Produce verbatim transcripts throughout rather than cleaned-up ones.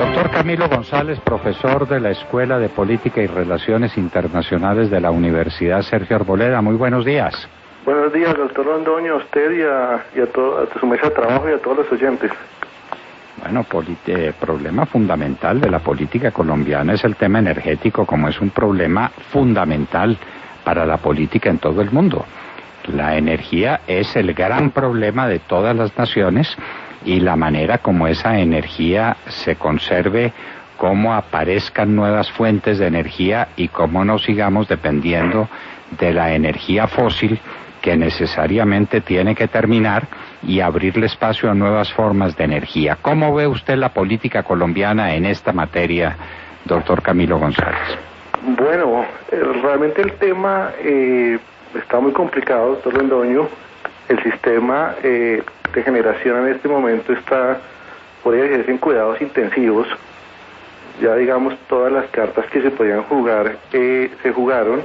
Doctor Camilo González, profesor de la Escuela de Política y Relaciones Internacionales de la Universidad Sergio Arboleda. Muy buenos días. Buenos días, doctor Londoño, a usted y a, y a, todo, a su mesa de trabajo y a todos los oyentes. Bueno, el problema fundamental de la política colombiana es el tema energético, como es un problema fundamental para la política en todo el mundo. La energía es el gran problema de todas las naciones y la manera como esa energía se conserve, cómo aparezcan nuevas fuentes de energía y cómo no sigamos dependiendo de la energía fósil, que necesariamente tiene que terminar y abrirle espacio a nuevas formas de energía. ¿Cómo ve usted la política colombiana en esta materia, doctor Camilo González? Bueno, eh, realmente el tema eh, está muy complicado, doctor Londoño. El sistema eh, de generación en este momento está, podría decirse, en cuidados intensivos. Ya digamos, todas las cartas que se podían jugar eh, se jugaron.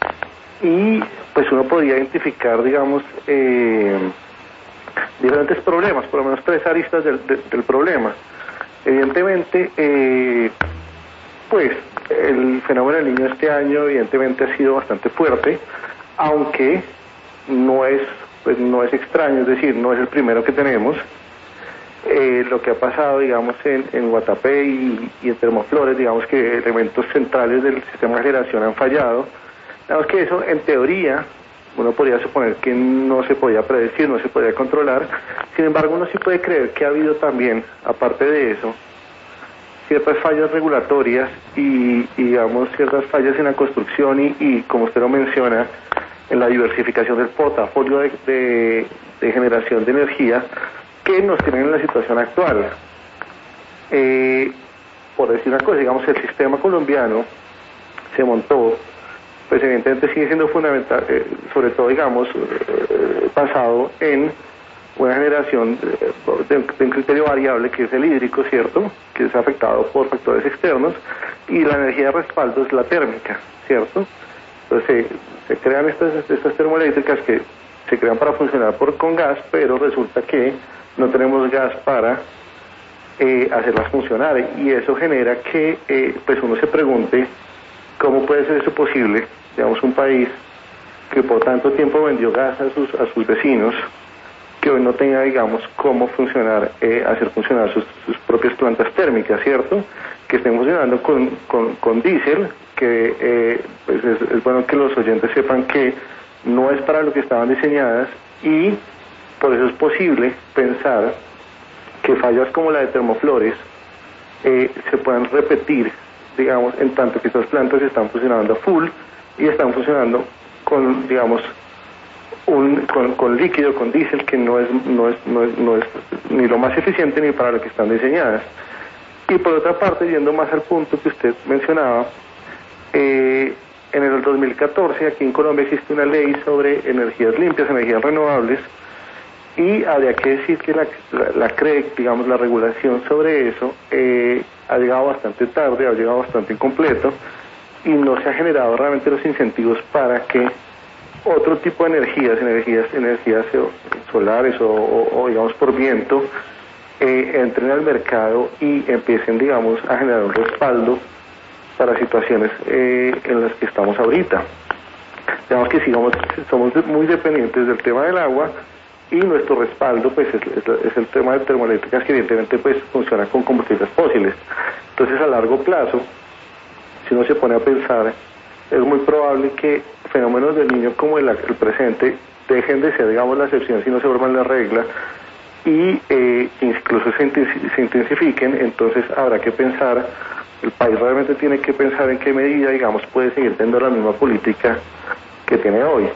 Y pues uno podría identificar, digamos, eh, diferentes problemas, por lo menos tres aristas del, del, del problema. Evidentemente, eh, pues el fenómeno del Niño este año evidentemente ha sido bastante fuerte, aunque no es, pues no es extraño, es decir, no es el primero que tenemos. Eh, lo que ha pasado, digamos, en, en Guatapé y, y en Termoflores, digamos que elementos centrales del sistema de generación han fallado. Digamos que eso, en teoría, uno podría suponer que no se podía predecir, no se podía controlar. Sin embargo, uno sí puede creer que ha habido también, aparte de eso, ciertas fallas regulatorias y, y digamos, ciertas fallas en la construcción y, y, como usted lo menciona, en la diversificación del portafolio de, de, de generación de energía que nos tienen en la situación actual. Eh, por decir una cosa, digamos, el sistema colombiano se montó, pues evidentemente sigue siendo fundamental, eh, sobre todo, digamos, eh, basado en una generación eh, de, de un criterio variable que es el hídrico, ¿cierto?, que es afectado por factores externos, y la energía de respaldo es la térmica, ¿cierto? Entonces se, se crean estas, estas termoeléctricas que se crean para funcionar por, con gas, pero resulta que no tenemos gas para eh, hacerlas funcionar, y eso genera que eh, pues uno se pregunte cómo puede ser eso posible. Digamos, un país que por tanto tiempo vendió gas a sus, a sus vecinos, que hoy no tenga, digamos, cómo funcionar, eh, hacer funcionar sus, sus propias plantas térmicas, ¿cierto? Que estén funcionando con, con, con diésel, que eh, pues es, es bueno que los oyentes sepan que no es para lo que estaban diseñadas, y por eso es posible pensar que fallas como la de Termoflores eh, se puedan repetir, digamos, en tanto que estas plantas están funcionando a full y están funcionando con, digamos, un, con, con líquido, con diésel, que no es, no, es, no, es, no es ni lo más eficiente ni para lo que están diseñadas. Y por otra parte, yendo más al punto que usted mencionaba, eh, en el dos mil catorce aquí en Colombia existe una ley sobre energías limpias, energías renovables, y habría que decir que la, la, la C R E C, digamos, la regulación sobre eso, eh, ha llegado bastante tarde, ha llegado bastante incompleto, y no se ha generado realmente los incentivos para que otro tipo de energías, energías, energías solares o, o, o digamos por viento, eh, entren al mercado y empiecen, digamos, a generar un respaldo para situaciones eh, en las que estamos ahorita. Digamos que sigamos, somos muy dependientes del tema del agua, y nuestro respaldo pues es, es, es el tema de termoeléctricas, que evidentemente pues funciona con combustibles fósiles. Entonces, a largo plazo, si uno se pone a pensar, es muy probable que fenómenos del Niño como el, el presente dejen de ser, digamos, la excepción, si no se vuelvan la regla, y eh, incluso se, se intensifiquen. Entonces habrá que pensar, el país realmente tiene que pensar en qué medida, digamos, puede seguir teniendo la misma política que tiene hoy.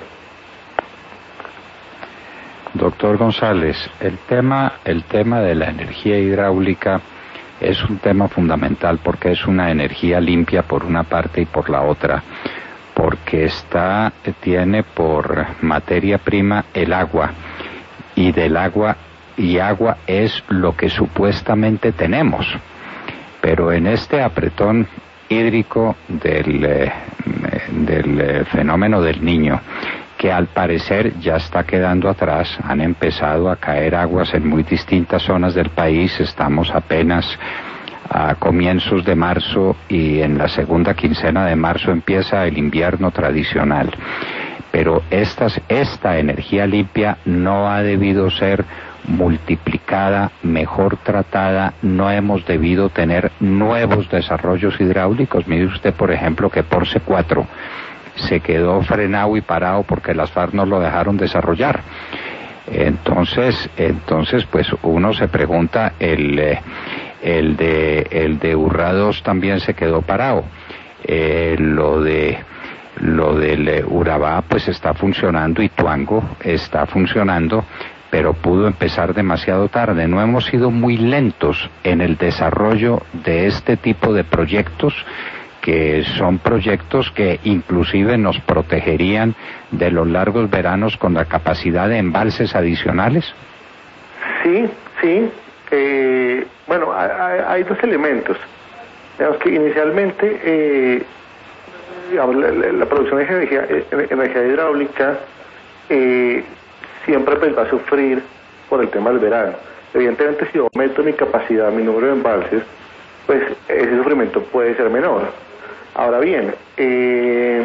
Doctor González, el tema, el tema de la energía hidráulica es un tema fundamental, porque es una energía limpia por una parte y por la otra, porque está, tiene por materia prima el agua, y del agua, y agua es lo que supuestamente tenemos, pero en este apretón hídrico del, eh, del eh, fenómeno del Niño, que al parecer ya está quedando atrás, han empezado a caer aguas en muy distintas zonas del país, estamos apenas a comienzos de marzo y en la segunda quincena de marzo empieza el invierno tradicional. Pero estas, esta energía limpia no ha debido ser multiplicada, mejor tratada, no hemos debido tener nuevos desarrollos hidráulicos. Mire usted, por ejemplo, que Porce cuatro se quedó frenado y parado porque las FARC no lo dejaron desarrollar. Entonces, entonces pues uno se pregunta, el, el de el de Urra dos también se quedó parado. Eh, lo de lo del Urabá pues está funcionando y Tuango está funcionando, pero pudo empezar demasiado tarde. No hemos sido muy lentos en el desarrollo de este tipo de proyectos, que son proyectos que inclusive nos protegerían de los largos veranos con la capacidad de embalses adicionales. Sí, sí. Eh, bueno, hay, hay dos elementos. Digamos que inicialmente eh, digamos, la, la, la producción de energía, energía hidráulica eh, siempre pues va a sufrir por el tema del verano. Evidentemente, si yo aumento mi capacidad, mi número de embalses, pues ese sufrimiento puede ser menor. Ahora bien, eh,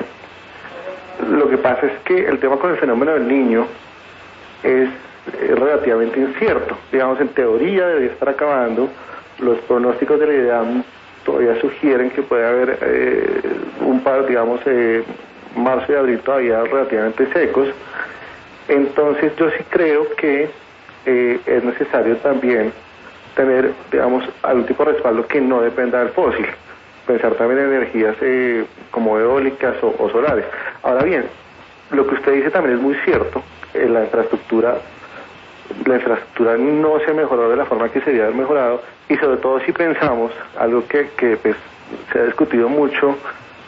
lo que pasa es que el tema con el fenómeno del Niño es, es relativamente incierto. Digamos, en teoría debería estar acabando. Los pronósticos de la IDEAM todavía sugieren que puede haber eh, un par, digamos, eh, marzo y abril todavía relativamente secos. Entonces yo sí creo que eh, es necesario también tener, digamos, algún tipo de respaldo que no dependa del fósil. Pensar también en energías eh, como eólicas o, o solares. Ahora bien, lo que usted dice también es muy cierto. Eh, la infraestructura la infraestructura no se mejoró de la forma que se debía haber mejorado, y sobre todo si pensamos algo que, que pues, se ha discutido mucho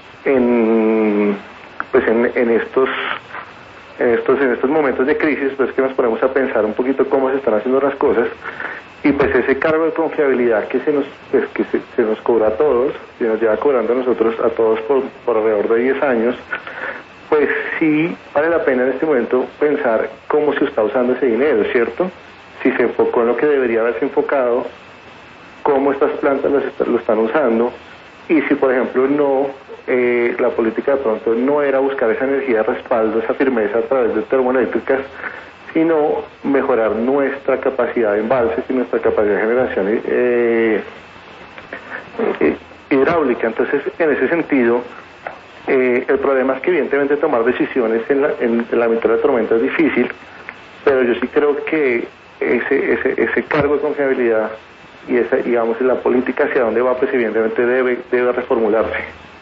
en pues en, en estos en estos en estos momentos de crisis, pues que nos ponemos a pensar un poquito cómo se están haciendo las cosas. Y pues ese cargo de confiabilidad que se nos pues, que se, se nos cobra a todos, se nos lleva cobrando a nosotros a todos por, por alrededor de diez años, pues sí vale la pena en este momento pensar cómo se está usando ese dinero, ¿cierto? Si se enfocó en lo que debería haberse enfocado, cómo estas plantas las está, lo están usando, y si por ejemplo no, eh, la política de pronto no era buscar esa energía de respaldo, esa firmeza a través de termoeléctricas, sino mejorar nuestra capacidad de embalses y nuestra capacidad de generación eh, eh, hidráulica. Entonces, en ese sentido, eh, el problema es que evidentemente tomar decisiones en la, en, en la mitad de la tormenta es difícil, pero yo sí creo que ese, ese, ese cargo de confiabilidad y esa, digamos, la política hacia dónde va, pues evidentemente debe, debe reformularse.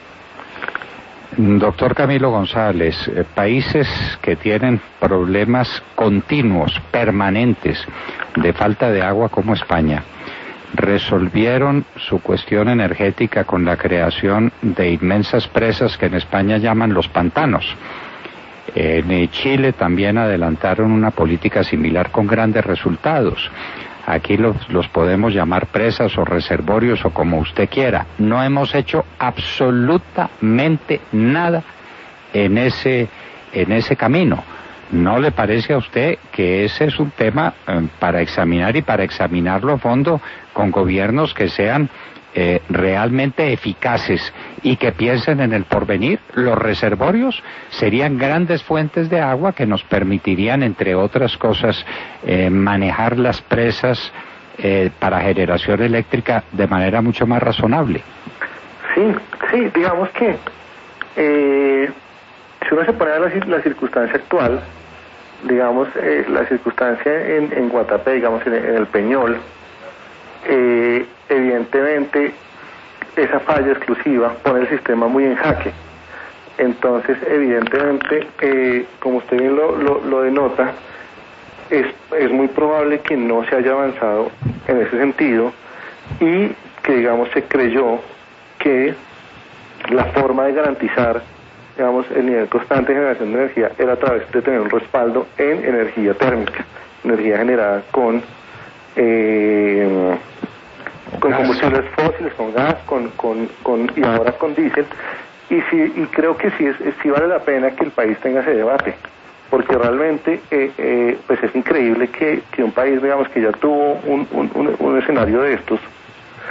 Doctor Camilo González, eh, países que tienen problemas continuos, permanentes, de falta de agua como España, resolvieron su cuestión energética con la creación de inmensas presas que en España llaman los pantanos. En Chile también adelantaron una política similar con grandes resultados. Aquí los, los podemos llamar presas o reservorios o como usted quiera. No hemos hecho absolutamente nada en ese, en ese camino. ¿No le parece a usted que ese es un tema eh, para examinar y para examinarlo a fondo con gobiernos que sean eh, realmente eficaces y que piensen en el porvenir? Los reservorios serían grandes fuentes de agua que nos permitirían, entre otras cosas, eh, manejar las presas eh, para generación eléctrica de manera mucho más razonable. Sí, sí, digamos que eh, si uno se pone a la, la circunstancia actual, digamos, eh, la circunstancia en, en Guatapé, digamos, en, en el Peñol, eh, evidentemente esa falla exclusiva pone el sistema muy en jaque. Entonces, evidentemente, eh, como usted bien lo, lo, lo denota, es, es muy probable que no se haya avanzado en ese sentido y que, digamos, se creyó que la forma de garantizar, digamos, el nivel constante de generación de energía era a través de tener un respaldo en energía térmica, energía generada con eh, con combustibles fósiles, con gas, con, con, con y ahora con diésel, y sí, y creo que sí es, sí vale la pena que el país tenga ese debate, porque realmente eh, eh, pues es increíble que, que un país, digamos, que ya tuvo un, un, un, un escenario de estos,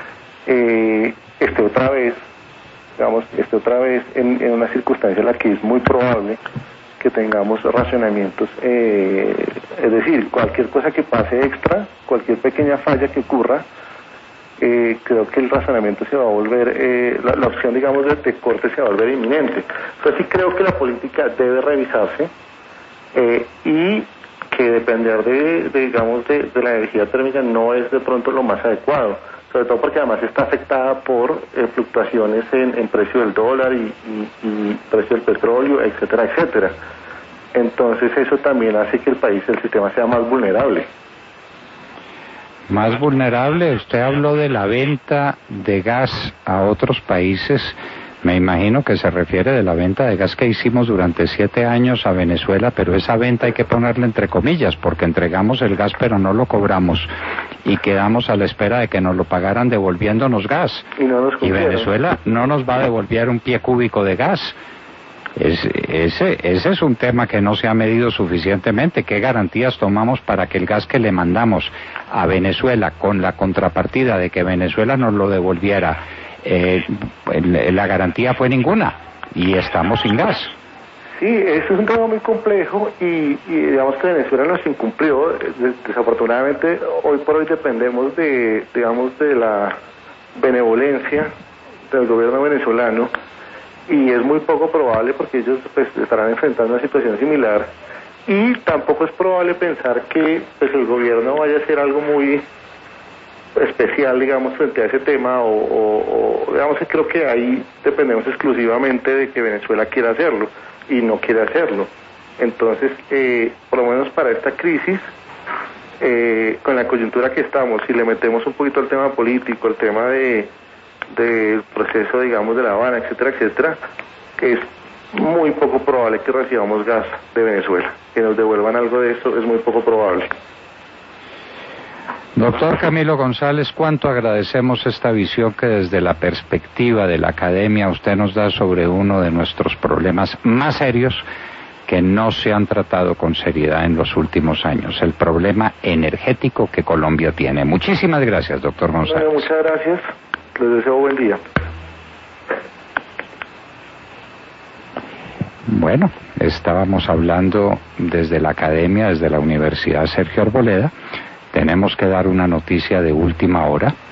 eh, esté otra vez, digamos, esté otra vez en, en una circunstancia en la que es muy probable que tengamos racionamientos, eh, es decir, cualquier cosa que pase extra, cualquier pequeña falla que ocurra, eh, creo que el razonamiento se va a volver, eh, la, la opción, digamos, de, de corte se va a volver inminente. Entonces sí creo que la política debe revisarse eh, y que depender de, de digamos, de, de la energía térmica no es de pronto lo más adecuado, sobre todo porque además está afectada por eh, fluctuaciones en, en precio del dólar y, y, y precio del petróleo, etcétera, etcétera. Entonces eso también hace que el país, el sistema sea más vulnerable. Más vulnerable, usted habló de la venta de gas a otros países. Me imagino que se refiere de la venta de gas que hicimos durante siete años a Venezuela, pero esa venta hay que ponerla entre comillas, porque entregamos el gas pero no lo cobramos y quedamos a la espera de que nos lo pagaran devolviéndonos gas. Y, no nos y Venezuela no nos va a devolver un pie cúbico de gas. Es, ese, ese es un tema que no se ha medido suficientemente. ¿Qué garantías tomamos para que el gas que le mandamos a Venezuela, con la contrapartida de que Venezuela nos lo devolviera, eh, la garantía fue ninguna y estamos sin gas? Sí, eso es un tema muy complejo y, y digamos que Venezuela nos incumplió. Desafortunadamente hoy por hoy dependemos de, digamos, de la benevolencia del gobierno venezolano, y es muy poco probable porque ellos pues estarán enfrentando una situación similar, y tampoco es probable pensar que pues el gobierno vaya a hacer algo muy especial, digamos, frente a ese tema, o, o, o digamos que creo que ahí dependemos exclusivamente de que Venezuela quiera hacerlo y no quiere hacerlo. Entonces, eh, por lo menos para esta crisis, eh, con la coyuntura que estamos, si le metemos un poquito el tema político, el tema de del proceso, digamos, de La Habana, etcétera, etcétera, que es muy poco probable que recibamos gas de Venezuela. Que nos devuelvan algo de eso es muy poco probable. Doctor Camilo González, cuánto agradecemos esta visión que desde la perspectiva de la academia usted nos da sobre uno de nuestros problemas más serios que no se han tratado con seriedad en los últimos años, el problema energético que Colombia tiene. Muchísimas gracias, doctor González. Bueno, muchas gracias. Les deseo buen día. Bueno, estábamos hablando desde la academia, desde la Universidad Sergio Arboleda. Tenemos que dar una noticia de última hora.